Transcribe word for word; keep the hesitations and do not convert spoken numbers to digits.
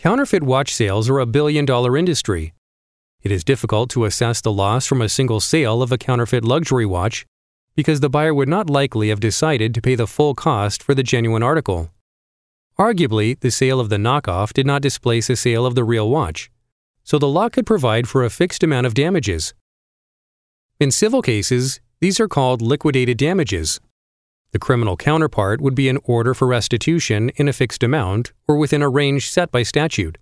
Counterfeit watch sales are a billion-dollar industry. It is difficult to assess the loss from a single sale of a counterfeit luxury watch because the buyer would not likely have decided to pay the full cost for the genuine article. Arguably, the sale of the knockoff did not displace a sale of the real watch, so the law could provide for a fixed amount of damages. In civil cases, these are called liquidated damages. The criminal counterpart would be an order for restitution in a fixed amount or within a range set by statute.